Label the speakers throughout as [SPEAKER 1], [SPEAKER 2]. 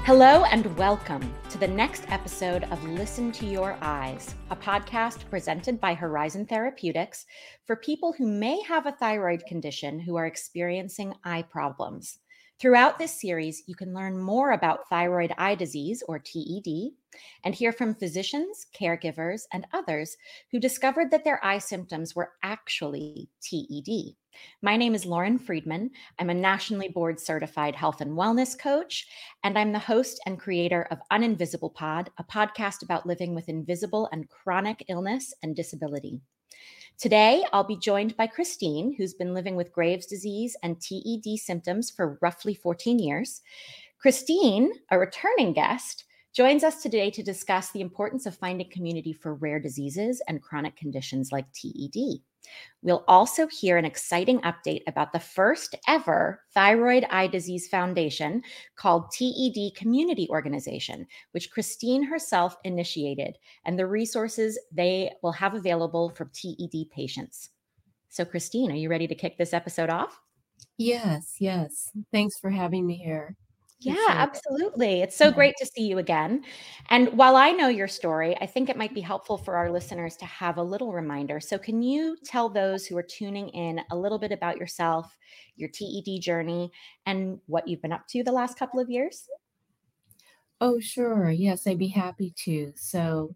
[SPEAKER 1] Hello and welcome to the next episode of Listen to Your Eyes, a podcast presented by Horizon Therapeutics for people who may have a thyroid condition who are experiencing eye problems. Throughout this series, you can learn more about thyroid eye disease, or TED, and hear from physicians, caregivers, and others who discovered that their eye symptoms were actually TED. My name is Lauren Friedman. I'm a nationally board certified health and wellness coach, and I'm the host and creator of Uninvisible Pod, a podcast about living with invisible and chronic illness and disability. Today, I'll be joined by Christine, who's been living with Graves' disease and TED symptoms for roughly 14 years. Christine, a returning guest, joins us today to discuss the importance of finding community for rare diseases and chronic conditions like TED. We'll also hear an exciting update about the first ever Thyroid Eye Disease Foundation called TED Community Organization, which Christine herself initiated, and the resources they will have available for TED patients. So, Christine, are you ready to kick this episode off?
[SPEAKER 2] Yes. Thanks for having me here.
[SPEAKER 1] Yeah,
[SPEAKER 2] Appreciate it.
[SPEAKER 1] absolutely. It's so great to see you again. And while I know your story, I think it might be helpful for our listeners to have a little reminder. So, can you tell those who are tuning in a little bit about yourself, your TED journey, and what you've been up to the last couple of years?
[SPEAKER 2] Oh, sure. Yes, I'd be happy to. So,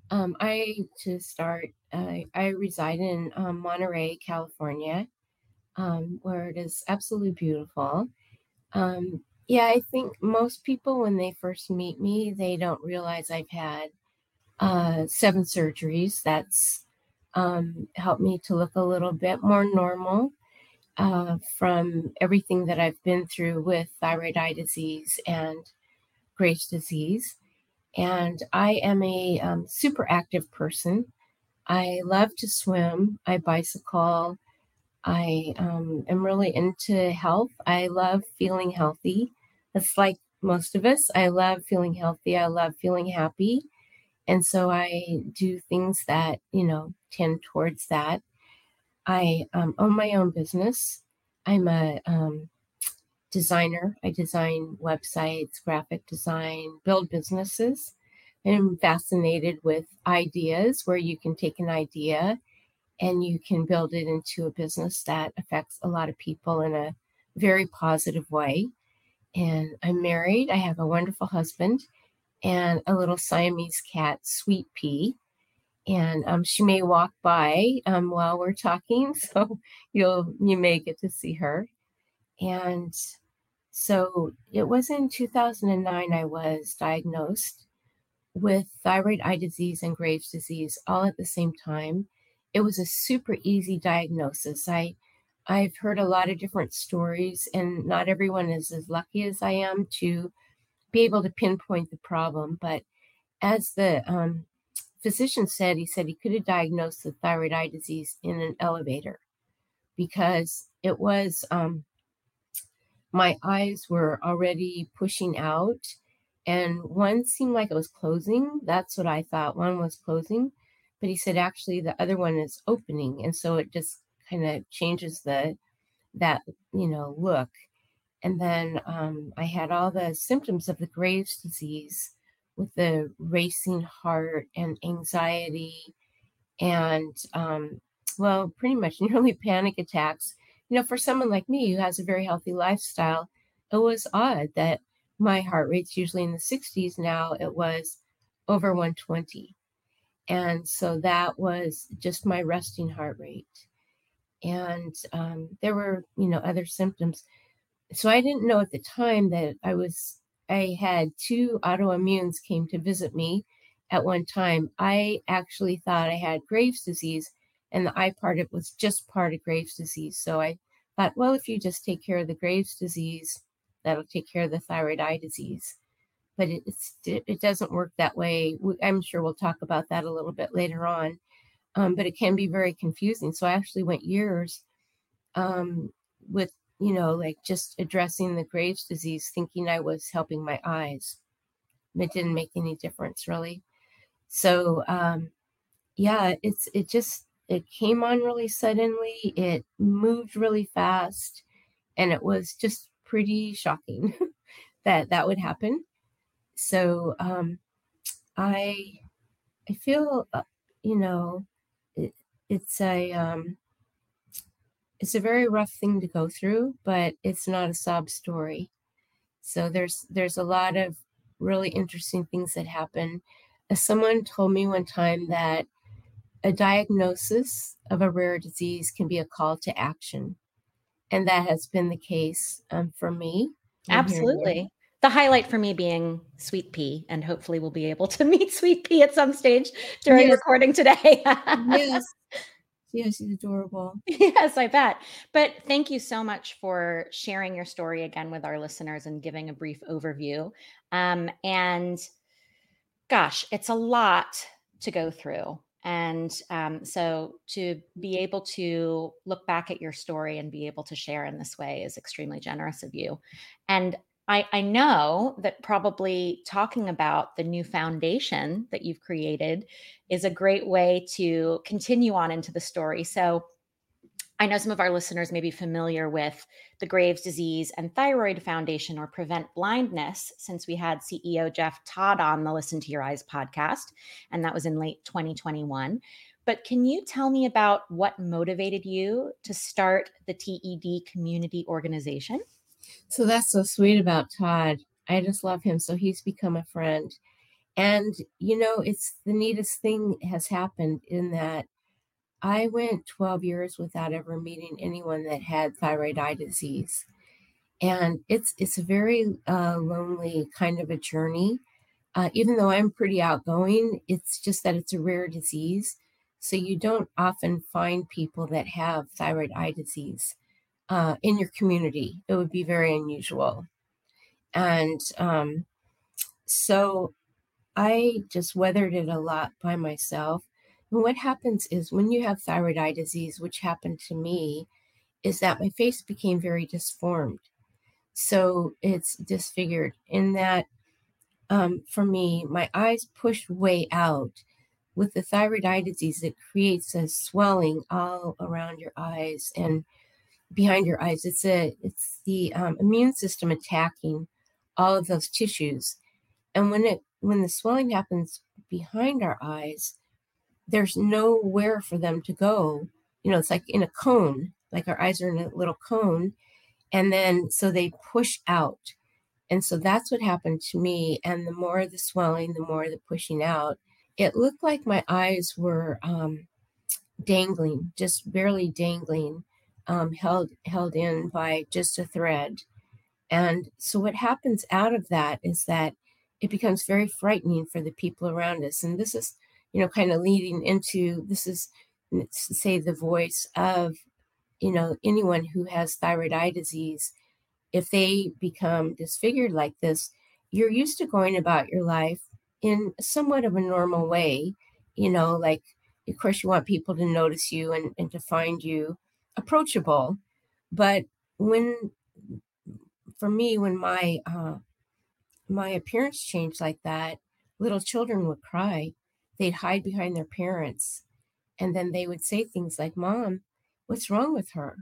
[SPEAKER 2] to start, I reside in Monterey, California, where it is absolutely beautiful. Yeah, I think most people, when they first meet me, they don't realize I've had 7 surgeries. That's helped me to look a little bit more normal from everything that I've been through with thyroid eye disease and Graves' disease. And I am a super active person. I love to swim. I bicycle. I am really into health. I love feeling healthy. It's like most of us. I love feeling healthy. I love feeling happy. And so I do things that, tend towards that. I own my own business. I'm a designer. I design websites, graphic design, build businesses. I'm fascinated with ideas where you can take an idea and you can build it into a business that affects a lot of people in a very positive way. And I'm married. I have a wonderful husband and a little Siamese cat, Sweet Pea. And she may walk by while we're talking, so you may get to see her. And so it was in 2009 I was diagnosed with thyroid eye disease and Graves' disease all at the same time. It was a super easy diagnosis. I've heard a lot of different stories, and not everyone is as lucky as I am to be able to pinpoint the problem. But as the physician said, he said he could have diagnosed the thyroid eye disease in an elevator because it was my eyes were already pushing out, and one seemed like it was closing. That's what I thought. One was closing, but he said actually the other one is opening, and so it just kind of changes that look. And then I had all the symptoms of the Graves' disease with the racing heart and anxiety and well, pretty much nearly panic attacks. For someone like me who has a very healthy lifestyle, it was odd that my heart rate's usually in the 60s. Now it was over 120. And so that was just my resting heart rate. And there were, other symptoms. So I didn't know at the time that I had 2 autoimmunes came to visit me at one time. I actually thought I had Graves' disease, and the eye part of it was just part of Graves' disease. So I thought, well, if you just take care of the Graves' disease, that'll take care of the thyroid eye disease. But it doesn't work that way. I'm sure we'll talk about that a little bit later on. But it can be very confusing. So I actually went years with like just addressing the Graves' disease, thinking I was helping my eyes. It didn't make any difference really. So yeah, it came on really suddenly. It moved really fast, and it was just pretty shocking that would happen. So I I feel, you know, it, it's a it's a very rough thing to go through, but it's not a sob story. So there's a lot of really interesting things that happen. Someone told me one time that a diagnosis of a rare disease can be a call to action, and that has been the case for me. I'm hearing you.
[SPEAKER 1] Absolutely. The highlight for me being Sweet Pea, and hopefully we'll be able to meet Sweet Pea at some stage during
[SPEAKER 2] Yes,
[SPEAKER 1] recording today.
[SPEAKER 2] yes, yes. She's adorable.
[SPEAKER 1] Yes, I bet. But thank you so much for sharing your story again with our listeners and giving a brief overview. And gosh, it's a lot to go through. And so to be able to look back at your story and be able to share in this way is extremely generous of you. And I know that probably talking about the new foundation that you've created is a great way to continue on into the story. So I know some of our listeners may be familiar with the Graves' Disease and Thyroid Foundation or Prevent Blindness, since we had CEO Jeff Todd on the Listen to Your Eyes podcast, and that was in late 2021. But can you tell me about what motivated you to start the TED community organization?
[SPEAKER 2] So that's so sweet about Todd. I just love him. So he's become a friend. And, it's the neatest thing has happened in that I went 12 years without ever meeting anyone that had thyroid eye disease. And it's a very lonely kind of a journey. Even though I'm pretty outgoing, it's just that it's a rare disease. So you don't often find people that have thyroid eye disease in your community. It would be very unusual. And so I just weathered it a lot by myself. And what happens is when you have thyroid eye disease, which happened to me, is that my face became very disformed. So it's disfigured in that for me, my eyes pushed way out. With the thyroid eye disease, it creates a swelling all around your eyes and behind your eyes. It's the immune system attacking all of those tissues. And when the swelling happens behind our eyes, there's nowhere for them to go. It's like in a cone, like our eyes are in a little cone, and then so they push out. And so that's what happened to me. And the more the swelling, the more the pushing out. It looked like my eyes were dangling, just barely dangling, held in by just a thread. And so what happens out of that is that it becomes very frightening for the people around us. And this is, kind of leading into this is, say, the voice of, anyone who has thyroid eye disease. If they become disfigured like this, you're used to going about your life in somewhat of a normal way, like, of course, you want people to notice you and to find you approachable. But when for me, when my appearance changed like that, little children would cry. They'd hide behind their parents, and then they would say things like, "Mom, what's wrong with her?"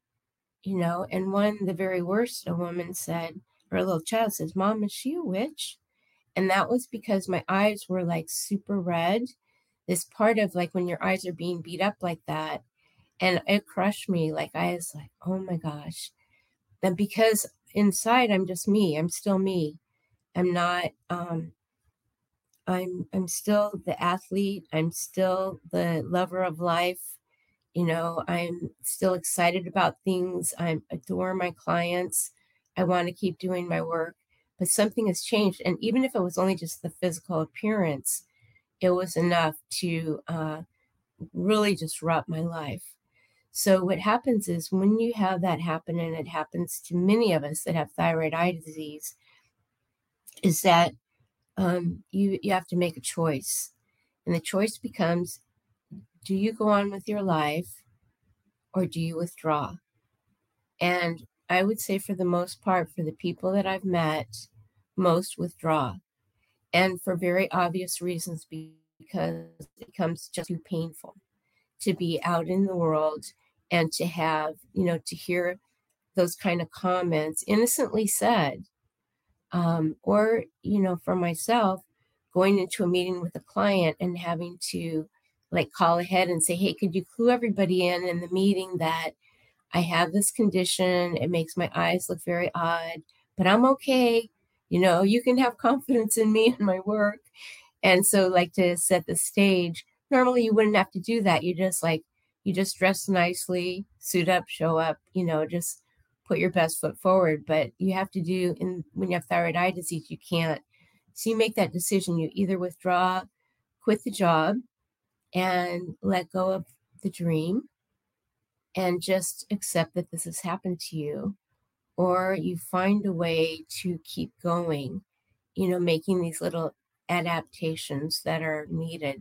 [SPEAKER 2] And the very worst, a woman said, or a little child says, "Mom, is she a witch?" And that was because my eyes were like super red. This part of like when your eyes are being beat up like that, and it crushed me. Like I was like, "Oh my gosh." And because inside I'm just me, I'm still me. I'm not I'm still the athlete, I'm still the lover of life, I'm still excited about things, I adore my clients, I want to keep doing my work, but something has changed. And even if it was only just the physical appearance, it was enough to really disrupt my life. So what happens is when you have that happen, and it happens to many of us that have thyroid eye disease, is that you have to make a choice. And the choice becomes, do you go on with your life or do you withdraw? And I would say for the most part, for the people that I've met, most withdraw. And for very obvious reasons, because it becomes just too painful to be out in the world and to have, to hear those kind of comments innocently said Or, for myself, going into a meeting with a client and having to like call ahead and say, hey, could you clue everybody in the meeting that I have this condition? It makes my eyes look very odd, but I'm okay. You can have confidence in me and my work. And so, like, to set the stage, normally you wouldn't have to do that. You just dress nicely, suit up, show up, just put your best foot forward. But you have to do, and when you have thyroid eye disease, you can't. So you make that decision. You either withdraw, quit the job, and let go of the dream and just accept that this has happened to you, or you find a way to keep going, making these little adaptations that are needed.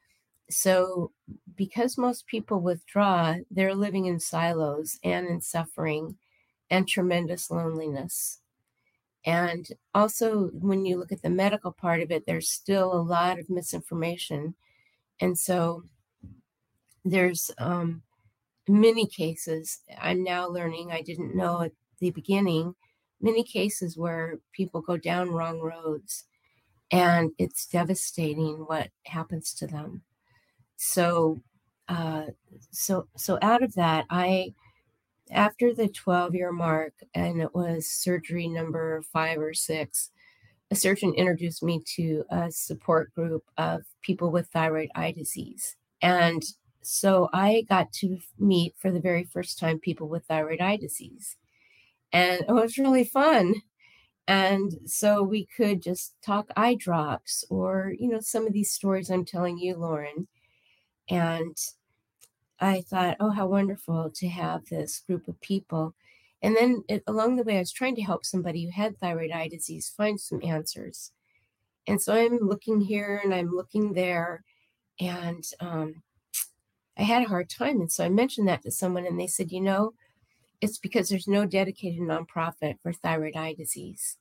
[SPEAKER 2] So, because most people withdraw, they're living in silos and in suffering and tremendous loneliness. And also, when you look at the medical part of it, there's still a lot of misinformation. And so, there's many cases I'm now learning, I didn't know at the beginning, many cases where people go down wrong roads and it's devastating what happens to them. So, uh, so out of that, after the 12-year mark, and it was surgery number 5 or 6, a surgeon introduced me to a support group of people with thyroid eye disease. And so I got to meet for the very first time people with thyroid eye disease. And it was really fun. And so we could just talk eye drops or, some of these stories I'm telling you, Lauren. And I thought, oh, how wonderful to have this group of people. And then along the way, I was trying to help somebody who had thyroid eye disease find some answers. And so I'm looking here and I'm looking there. And I had a hard time. And so I mentioned that to someone, and they said, it's because there's no dedicated nonprofit for thyroid eye disease.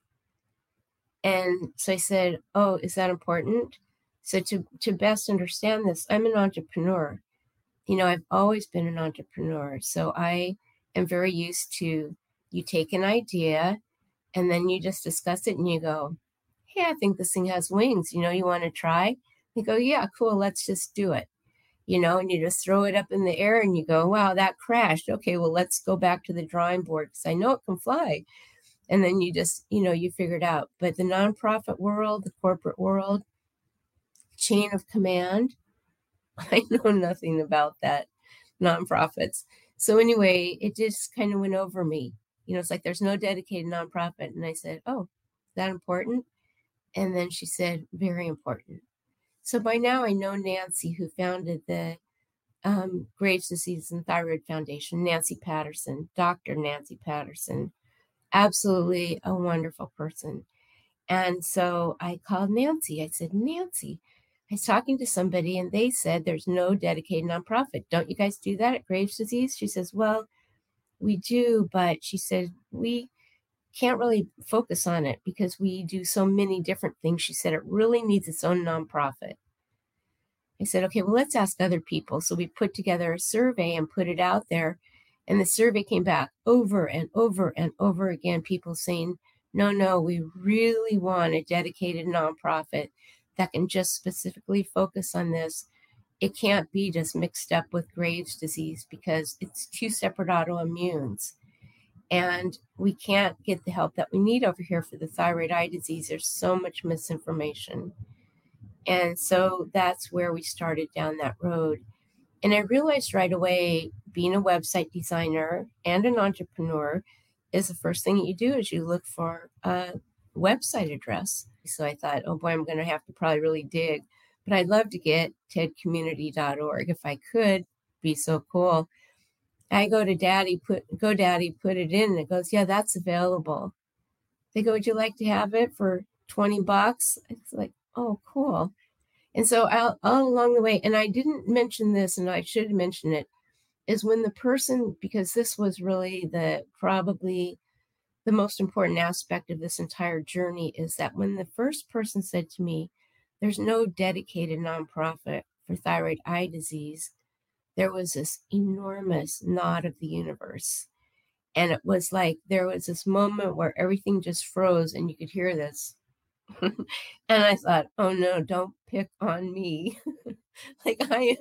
[SPEAKER 2] And so I said, oh, is that important? So to best understand this, I'm an entrepreneur. I've always been an entrepreneur. So I am very used to, you take an idea and then you just discuss it and you go, hey, I think this thing has wings. You want to try? You go, yeah, cool. Let's just do it. And you just throw it up in the air and you go, wow, that crashed. Okay, well, let's go back to the drawing board because I know it can fly. And then you just, you figure it out. But the nonprofit world, the corporate world, chain of command, I know nothing about that, nonprofits. So anyway, it just kind of went over me. It's like there's no dedicated nonprofit. And I said, oh, is that important? And then she said, very important. So by now I know Nancy, who founded the Graves' Disease and Thyroid Foundation, Nancy Patterson, Dr. Nancy Patterson, absolutely a wonderful person. And so I called Nancy. I said, Nancy, I was talking to somebody and they said there's no dedicated nonprofit. Don't you guys do that at Graves' Disease? She says, well, we do, but she said, we can't really focus on it because we do so many different things. She said it really needs its own nonprofit. I said, okay, well, let's ask other people. So we put together a survey and put it out there. And the survey came back over and over and over again, people saying, no, we really want a dedicated nonprofit that can just specifically focus on this. It can't be just mixed up with Graves' disease because it's 2 separate autoimmunes. And we can't get the help that we need over here for the thyroid eye disease. There's so much misinformation. And so that's where we started down that road. And I realized right away, being a website designer and an entrepreneur is the first thing you do is you look for a website address. So I thought, oh boy, I'm going to have to probably really dig. But I'd love to get tedcommunity.org if I could. Be so cool. I go to GoDaddy, put it in, and it goes, yeah, that's available. They go, would you like to have it for $20? It's like, oh, cool. And so all along the way, and I didn't mention this, and I should mention it, is when the person, because this was really probably the most important aspect of this entire journey, is that when the first person said to me, there's no dedicated nonprofit for thyroid eye disease, there was this enormous nod of the universe. And it was like there was this moment where everything just froze and you could hear this. And I thought, "Oh, no, don't pick on me." Like,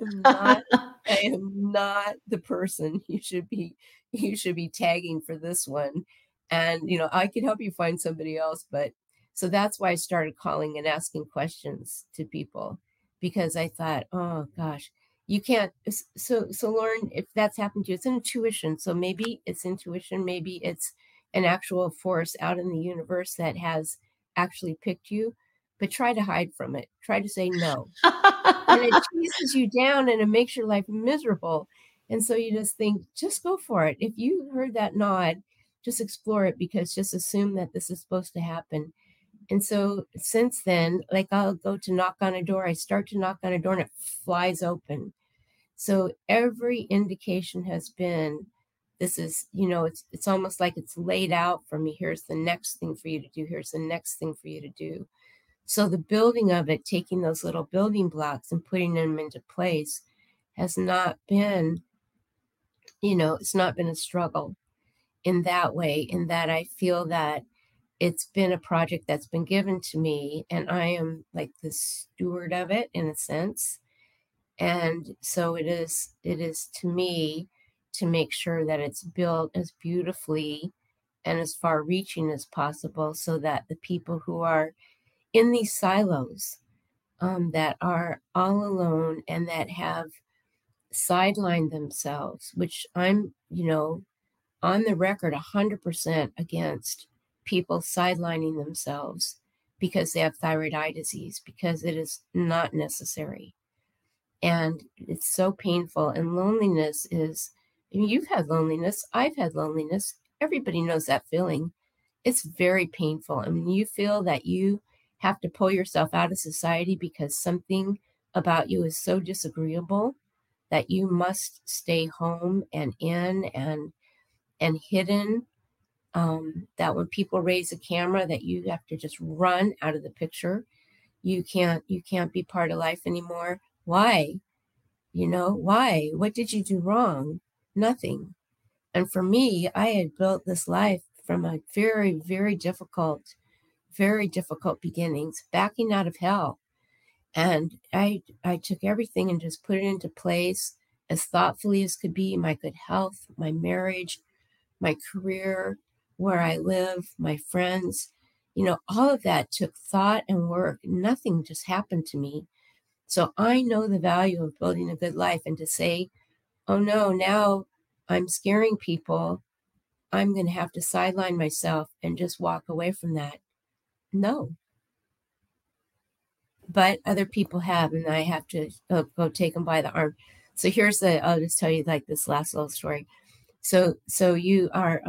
[SPEAKER 2] I am not the person you should be tagging for this one. And, I could help you find somebody else, but so that's why I started calling and asking questions to people because I thought, "Oh gosh, you can't." So Lauren, if that's happened to you, it's intuition. So maybe it's intuition, maybe it's an actual force out in the universe that has actually picked you, but try to hide from it. Try to say no, and it chases you down and it makes your life miserable. And so you just think, just go for it. If you heard that nod, just explore it because just assume that this is supposed to happen. And so since then, like I'll go to knock on a door, I start to knock on a door and it flies open. So every indication has been this is, it's almost like it's laid out for me. Here's the next thing for you to do. Here's the next thing for you to do. So the building of it, taking those little building blocks and putting them into place has not been, it's not been a struggle in that way, in that I feel that it's been a project that's been given to me and I am like the steward of it in a sense. And so it is to me to make sure that it's built as beautifully and as far reaching as possible so that the people who are in these silos that are all alone and that have sidelined themselves, which I'm, on the record 100% against people sidelining themselves because they have thyroid eye disease, because it is not necessary. And it's so painful. And loneliness is, I mean, you've had loneliness, I've had loneliness. Everybody knows that feeling. It's very painful. I mean, you feel that you have to pull yourself out of society because something about you is so disagreeable that you must stay home and in and hidden. That when people raise a camera, that you have to just run out of the picture. You can't be part of life anymore. Why? Why? What did you do wrong? Nothing. And for me, I had built this life from a very, very difficult beginnings, backing out of hell. And I took everything and just put it into place as thoughtfully as could be, my good health, my marriage, my career, where I live, my friends. All of that took thought and work. Nothing just happened to me. So I know the value of building a good life, and to say, oh no, now I'm scaring people, I'm going to have to sideline myself and just walk away from that. No. But other people have, and I have to go take them by the arm. So I'll just tell you like this last little story. So you are,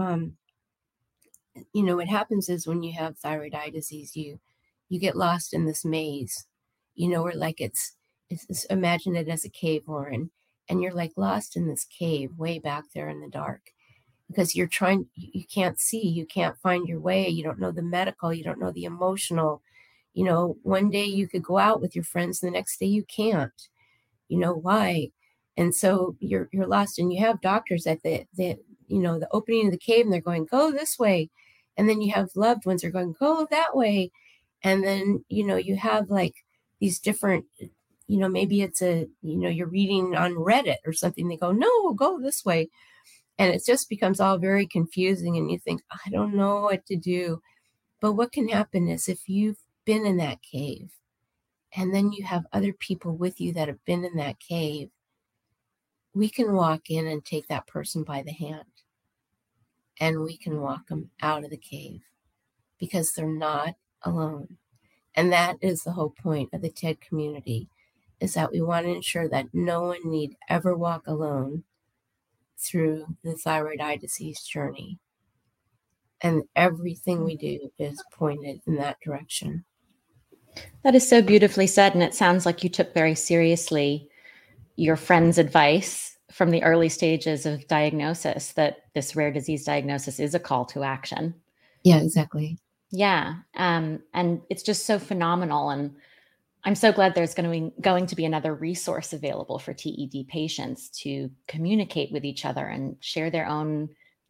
[SPEAKER 2] what happens is when you have thyroid eye disease, you get lost in this maze, where like it's imagine it as a cave, Lauren, and you're like lost in this cave way back there in the dark because you can't see, you can't find your way, you don't know the medical, you don't know the emotional. One day you could go out with your friends, the next day you can't. Why? And so you're lost, and you have doctors at the opening of the cave, and they're going, go this way. And then you have loved ones that are going, go that way. And then, you have like these different, maybe it's you're reading on Reddit or something. They go, no, go this way. And it just becomes all very confusing. And you think, I don't know what to do. But what can happen is if you've been in that cave and then you have other people with you that have been in that cave, we can walk in and take that person by the hand and we can walk them out of the cave because they're not alone. And that is the whole point of the TED community, is that we want to ensure that no one need ever walk alone through the thyroid eye disease journey. And everything we do is pointed in that direction.
[SPEAKER 1] That is so beautifully said. And it sounds like you took very seriously your friend's advice from the early stages of diagnosis, that this rare disease diagnosis is a call to action.
[SPEAKER 2] Yeah, exactly.
[SPEAKER 1] Yeah. And it's just so phenomenal. And I'm so glad there's going to be another resource available for TED patients to communicate with each other and share their own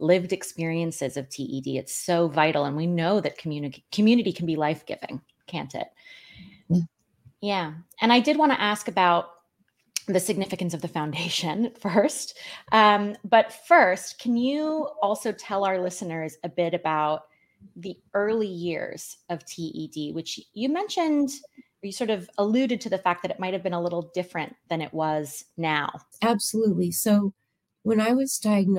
[SPEAKER 1] lived experiences of TED. It's so vital. And we know that community can be life-giving, can't it?
[SPEAKER 2] Yeah.
[SPEAKER 1] Yeah. And I did want to ask about the significance of the foundation first. But first, can you also tell our listeners a bit about the early years of TED, which you mentioned, or you sort of alluded to the fact that it might have been a little different than it was now?
[SPEAKER 2] Absolutely. So when I was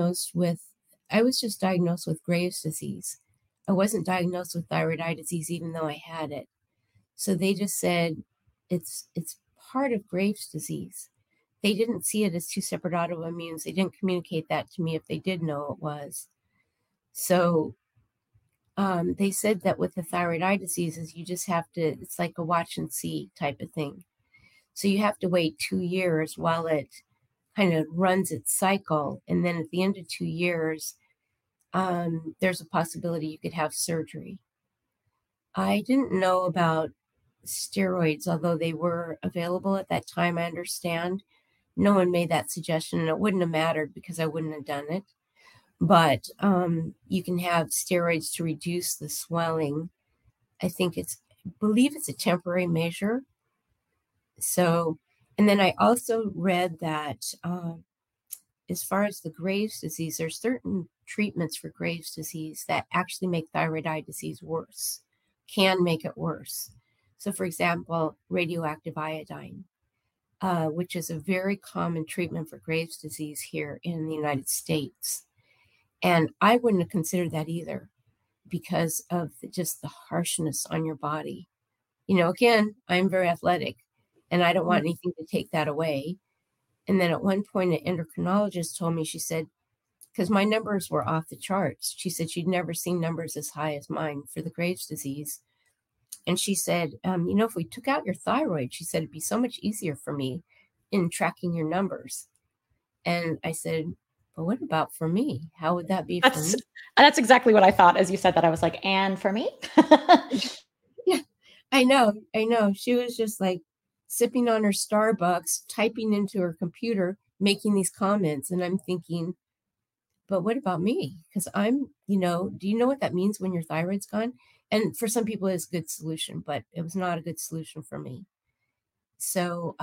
[SPEAKER 2] just diagnosed with Graves' disease. I wasn't diagnosed with thyroid eye disease, even though I had it. So they just said it's part of Graves' disease. They didn't see it as two separate autoimmunes. They didn't communicate that to me if they did know it was. So they said that with the thyroid eye diseases, you just have to, it's like a watch and see type of thing. So you have to wait 2 years while it kind of runs its cycle. And then at the end of 2 years, there's a possibility you could have surgery. I didn't know about steroids, although they were available at that time, I understand. No one made that suggestion, and it wouldn't have mattered because I wouldn't have done it. But you can have steroids to reduce the swelling. I believe it's a temporary measure. So, and then I also read that as far as the Graves' disease, there's certain treatments for Graves' disease that actually make thyroid eye disease worse, can make it worse. So, for example, radioactive iodine, which is a very common treatment for Graves' disease here in the United States. And I wouldn't have considered that either because of just the harshness on your body. Again, I'm very athletic and I don't want anything to take that away. And then at one point, an endocrinologist told me, she said, because my numbers were off the charts, she said she'd never seen numbers as high as mine for the Graves' disease. And she said, if we took out your thyroid, she said, it'd be so much easier for me in tracking your numbers. And I said, but what about for me? How would that be for me?
[SPEAKER 1] That's exactly what I thought as you said that. I was like, and for me?
[SPEAKER 2] Yeah, I know. She was just like sipping on her Starbucks, typing into her computer, making these comments. And I'm thinking, but what about me? Because do you know what that means when your thyroid's gone? And for some people, it's a good solution, but it was not a good solution for me. So,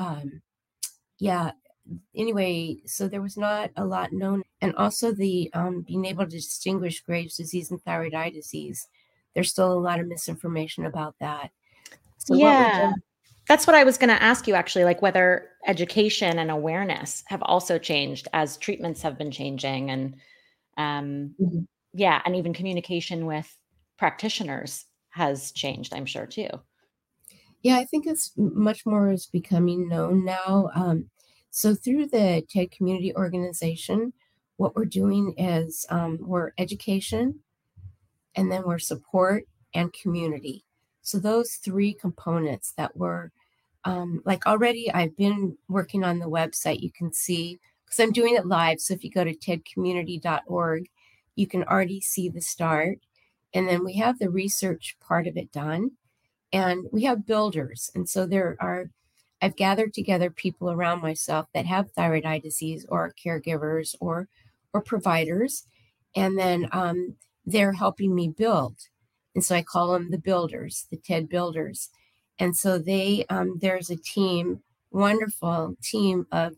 [SPEAKER 2] yeah, anyway, so there was not a lot known. And also the being able to distinguish Graves' disease and thyroid eye disease, there's still a lot of misinformation about that. So what we've
[SPEAKER 1] Yeah.
[SPEAKER 2] done,
[SPEAKER 1] That's what I was going to ask you, actually, like whether education and awareness have also changed as treatments have been changing. And
[SPEAKER 2] Mhm.
[SPEAKER 1] yeah, and even communication with practitioners has changed, I'm sure, too.
[SPEAKER 2] Yeah, I think it's much more is becoming known now. So through the TED Community Organization, what we're doing is we're education, and then we're support and community. So those three components that were like already I've been working on the website. You can see because I'm doing it live. So if you go to tedcommunity.org, you can already see the start. And then we have the research part of it done. And we have builders. And so I've gathered together people around myself that have thyroid eye disease or caregivers or providers. And then they're helping me build. And so I call them the builders, the TED builders. And so there's a team, wonderful team of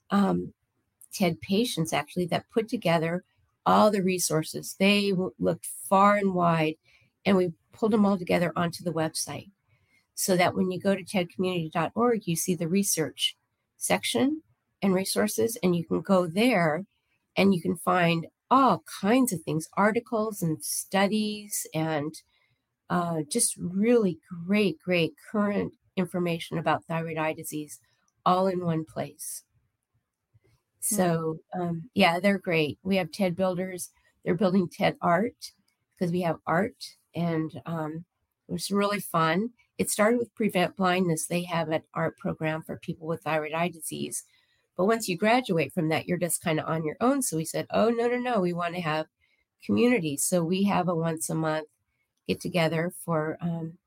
[SPEAKER 2] TED patients actually that put together all the resources. They looked far and wide and we pulled them all together onto the website so that when you go to tedcommunity.org, you see the research section and resources, and you can go there and you can find all kinds of things, articles and studies, and just really great current information about thyroid eye disease all in one place. So, yeah, they're great. We have TED builders. They're building TED art because we have art, and it was really fun. It started with Prevent Blindness. They have an art program for people with thyroid eye disease. But once you graduate from that, you're just kind of on your own. So we said, oh, no, we want to have community. So we have a once a month get together for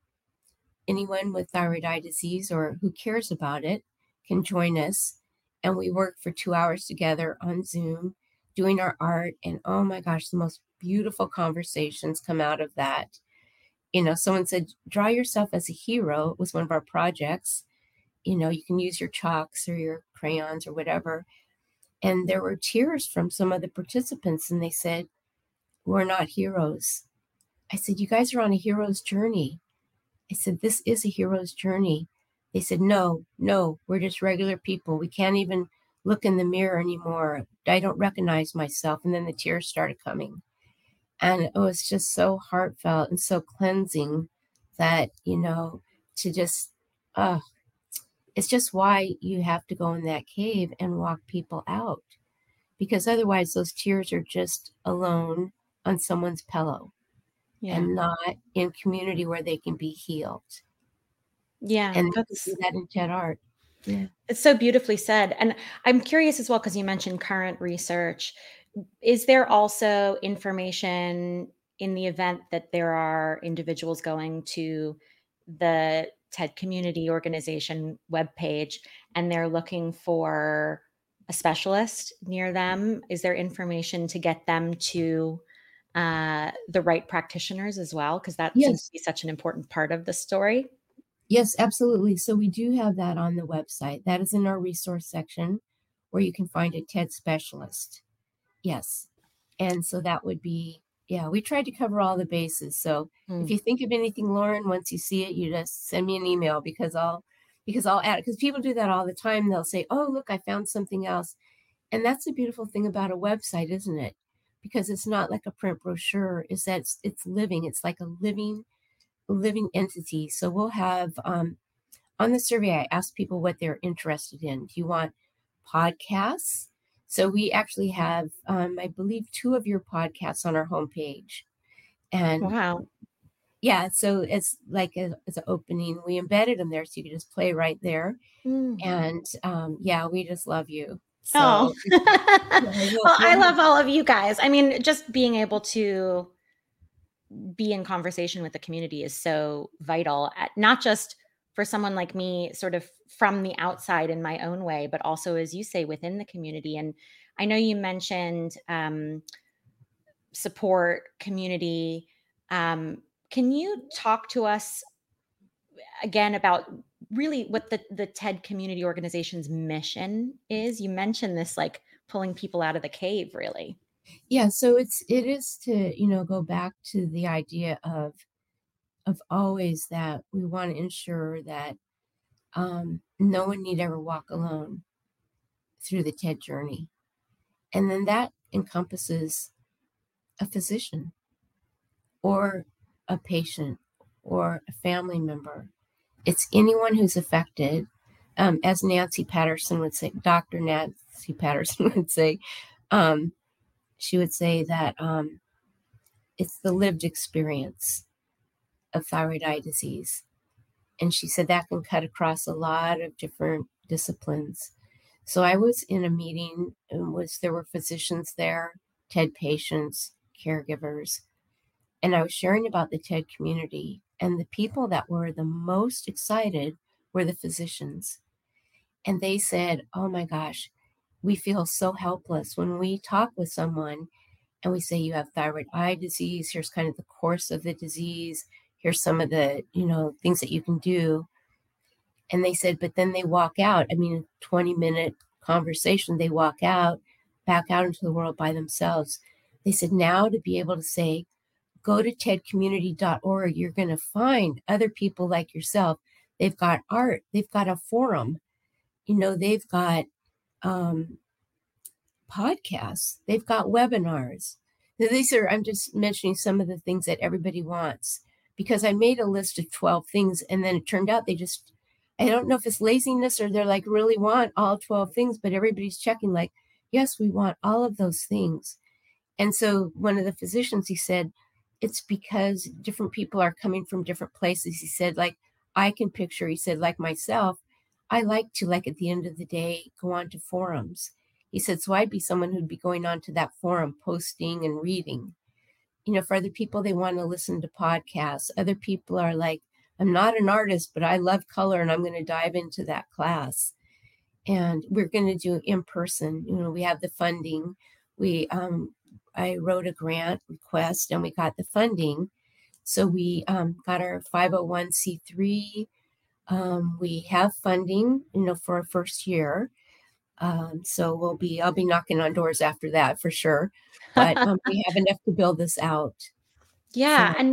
[SPEAKER 2] anyone with thyroid eye disease or who cares about it can join us. And we work for 2 hours together on Zoom. doing our art. And oh my gosh, the most beautiful conversations come out of that. Someone said, draw yourself as a hero. It was one of our projects. You can use your chalks or your crayons or whatever. And there were tears from some of the participants, and they said, we're not heroes. I said, you guys are on a hero's journey. I said, this is a hero's journey. They said, no, we're just regular people. We can't even look in the mirror anymore. I don't recognize myself. And then the tears started coming. And it was just so heartfelt and so cleansing that, to just, it's just why you have to go in that cave and walk people out. Because otherwise those tears are just alone on someone's pillow and not in community where they can be healed.
[SPEAKER 1] Yeah.
[SPEAKER 2] And you see that in TED Art. Yeah.
[SPEAKER 1] It's so beautifully said. And I'm curious as well, because you mentioned current research. Is there also information in the event that there are individuals going to the TED Community Organization webpage and they're looking for a specialist near them? Is there information to get them to the right practitioners as well? Because that seems to be such an important part of the story.
[SPEAKER 2] Yes, absolutely. So we do have that on the website. That is in our resource section where you can find a TED specialist. Yes. And so that would be, we tried to cover all the bases. So if you think of anything, Lauren, once you see it, you just send me an email because I'll add it. Because people do that all the time. They'll say, oh, look, I found something else. And that's the beautiful thing about a website, isn't it? Because it's not like a print brochure, is that it's living. It's like a living entity. So we'll have, on the survey, I asked people what they're interested in. Do you want podcasts? So we actually have, I believe, 2 of your podcasts on our homepage. And
[SPEAKER 1] wow.
[SPEAKER 2] Yeah, so it's like it's an opening. We embedded them there so you can just play right there. And we just love you. So,
[SPEAKER 1] well, I love all of you guys. I mean, just being able to be in conversation with the community is so vital, not just for someone like me, sort of from the outside in my own way, but also, as you say, within the community. And I know you mentioned support, community. Can you talk to us again about really what the TED Community Organization's mission is? You mentioned this, like pulling people out of the cave, really.
[SPEAKER 2] Yeah, so it is to, go back to the idea of always that we want to ensure that no one need ever walk alone through the TED journey. And then that encompasses a physician or a patient or a family member. It's anyone who's affected. As Nancy Patterson would say, Dr. Nancy Patterson would say, she would say that it's the lived experience of thyroid eye disease. And she said that can cut across a lot of different disciplines. So I was in a meeting and there were physicians there, TED patients, caregivers, and I was sharing about the TED community, and the people that were the most excited were the physicians. And they said, oh my gosh, we feel so helpless when we talk with someone and we say, you have thyroid eye disease. Here's kind of the course of the disease. Here's some of the, things that you can do. And they said, but then they walk out. I mean, a 20-minute conversation, they walk out, back out into the world by themselves. They said, now to be able to say, go to tedcommunity.org, you're going to find other people like yourself. They've got art. They've got a forum. They've got podcasts. They've got webinars. Now, I'm just mentioning some of the things that everybody wants, because I made a list of 12 things, and then it turned out I don't know if it's laziness or they're like really want all 12 things, but everybody's checking like, yes, we want all of those things. And so one of the physicians, he said, it's because different people are coming from different places. He said, like, I can picture, he said, like myself, I like to, like, at the end of the day, go on to forums. He said, so I'd be someone who'd be going on to that forum, posting and reading. For other people, they want to listen to podcasts. Other people are like, I'm not an artist, but I love color and I'm going to dive into that class. And we're going to do in person. We have the funding. we I wrote a grant request and we got the funding. So we got our 501c3. We have funding, for our first year. So I'll be knocking on doors after that for sure. But we have enough to build this out.
[SPEAKER 1] Yeah,
[SPEAKER 2] So
[SPEAKER 1] and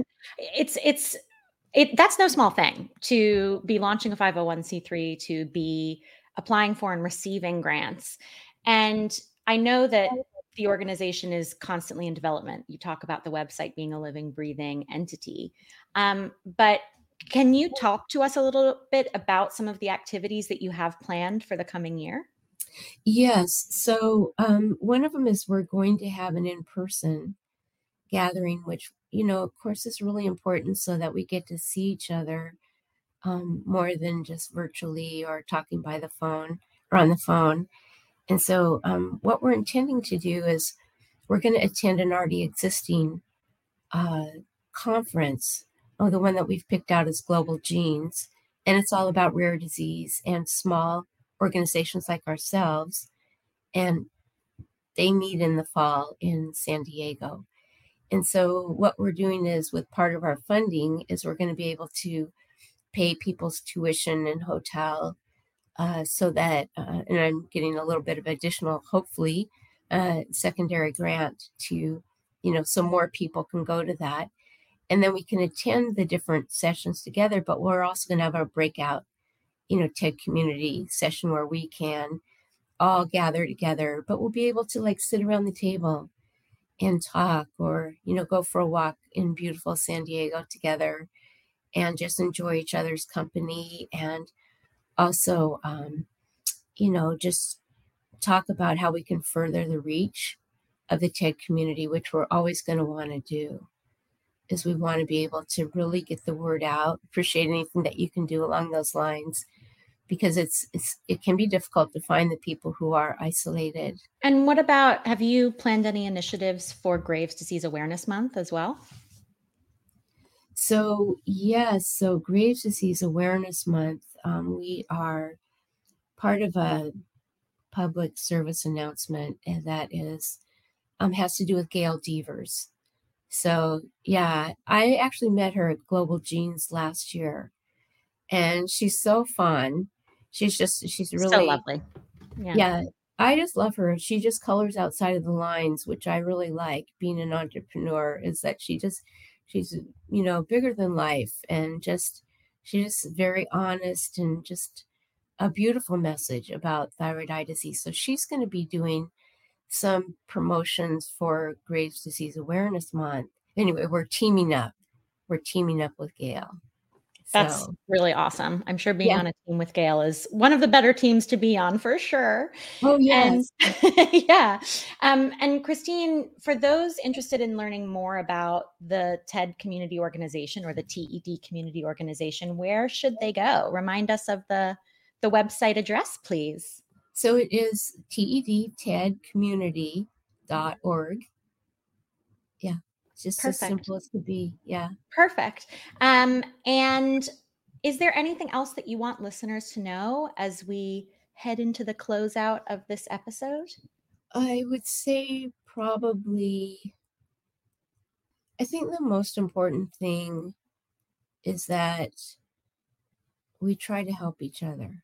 [SPEAKER 1] that's no small thing to be launching a 501(c)(3), to be applying for and receiving grants. And I know that the organization is constantly in development. You talk about the website being a living, breathing entity. But can you talk to us a little bit about some of the activities that you have planned for the coming year?
[SPEAKER 2] yes, so one of them is we're going to have an in-person gathering, which of course is really important so that we get to see each other more than just virtually or talking by the phone or on the phone. And so, what we're intending to do is we're going to attend an already existing uh, conference. Oh, the one that we've picked out is Global Genes, and it's all about rare disease and small organizations like ourselves. And they meet in the fall in San Diego. And so, what we're doing is, with part of our funding, is we're going to be able to pay people's tuition and hotel so that, and I'm getting a little bit of additional, hopefully, secondary grant to, so more people can go to that. And then we can attend the different sessions together, but we're also going to have our breakout, TED community session where we can all gather together, but we'll be able to like sit around the table and talk or, go for a walk in beautiful San Diego together and just enjoy each other's company and also, just talk about how we can further the reach of the TED community, which we're always going to want to do, is we want to be able to really get the word out. Appreciate anything that you can do along those lines, because it can be difficult to find the people who are isolated.
[SPEAKER 1] And what about, have you planned any initiatives for Graves' Disease Awareness Month as well?
[SPEAKER 2] So yes, so Graves' Disease Awareness Month, we are part of a public service announcement, and that is has to do with Gail Devers. So yeah, I actually met her at Global Genes last year, and she's so fun. She's
[SPEAKER 1] So
[SPEAKER 2] really,
[SPEAKER 1] lovely. Yeah.
[SPEAKER 2] yeah. I just love her. She just colors outside of the lines, which I really like. Being an entrepreneur is that she's bigger than life, and she's just very honest and just a beautiful message about thyroid eye disease. So she's going to be doing some promotions for Graves' Disease Awareness Month. Anyway, we're teaming up. We're teaming up with Gail.
[SPEAKER 1] That's
[SPEAKER 2] So
[SPEAKER 1] really awesome. I'm sure being
[SPEAKER 2] yeah.
[SPEAKER 1] on a team with Gail is one of the better teams to be on for sure.
[SPEAKER 2] Oh
[SPEAKER 1] And
[SPEAKER 2] yes.
[SPEAKER 1] yeah. And Christine, for those interested in learning more about the TED community organization or the TED community organization, where should they go? Remind us of the website address, please.
[SPEAKER 2] So it is tedcommunity.org. Yeah. It's just as
[SPEAKER 1] Perfect.
[SPEAKER 2] simple as could be. Yeah.
[SPEAKER 1] Perfect. And is there anything else that you want listeners to know as we head into the closeout of this episode?
[SPEAKER 2] I would say probably, I think the most important thing is that we try to help each other.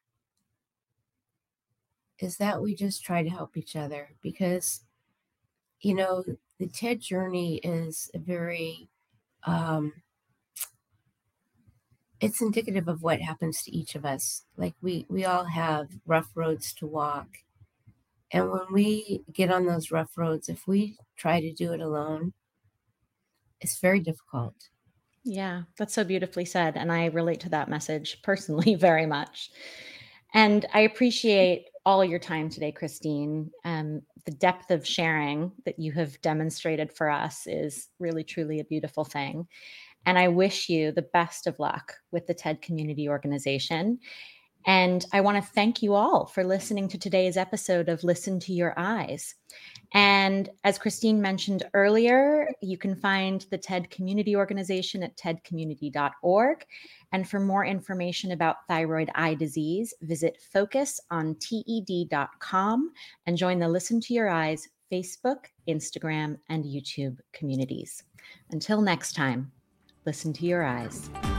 [SPEAKER 2] Is that we just try to help each other, because the TED journey is a very it's indicative of what happens to each of us. Like we all have rough roads to walk, and when we get on those rough roads, if we try to do it alone, it's very difficult.
[SPEAKER 1] Yeah, that's so beautifully said. And I relate to that message personally very much. And I appreciate all your time today, Christine. The depth of sharing that you have demonstrated for us is really, truly a beautiful thing. And I wish you the best of luck with the TED Community Organization. And I want to thank you all for listening to today's episode of Listen to Your Eyes. And as Christine mentioned earlier, you can find the TED Community Organization at tedcommunity.org. And for more information about thyroid eye disease, visit focusonted.com and join the Listen to Your Eyes Facebook, Instagram, and YouTube communities. Until next time, listen to your eyes.